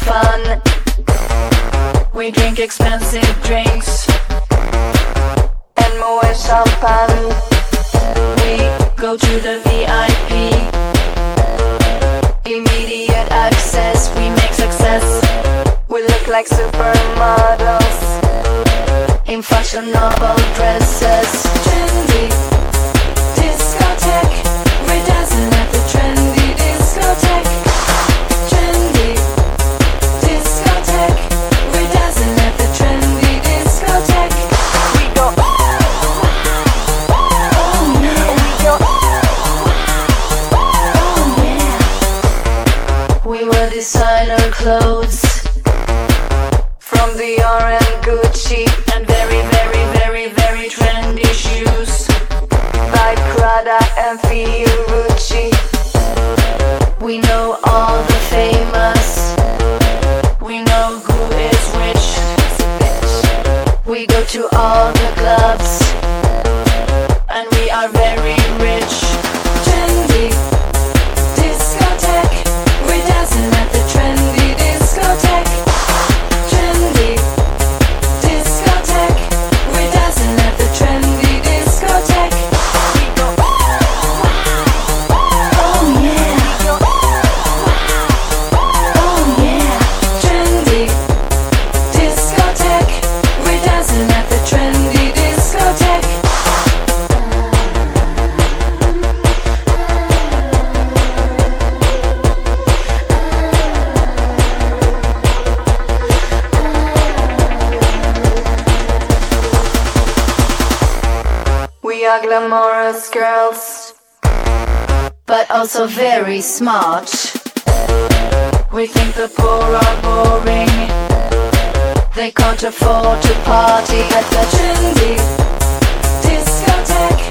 fun. We drink expensive drinks and more champagne. We go to the VIP, immediate access. We make success. We look like supermodels in fashionable dresses. Trendy discotheque, we're dancing at the trendy discotheque. Trendy discotheque, we're dancing at the trendy discotheque. We go, oh yeah, we go, oh yeah. We wear designer clothes from Dior and Gucci, and very, very, very, very trendy shoes by Prada and Fiorucci. We know all the famous, we know who is which. We go to all the clubs, and we are very rich. Trendy discotheque, we're dancing at the trendy discotheque. Trendy discotheque, we're dancing at the trendy discotheque. We go, oh yeah, oh yeah. Trendy discotheque, we're dancing at the trendy discotheque. We are glamorous girls, but also very smart. We think the poor are boring, they can't afford to party at the trendy discotheque.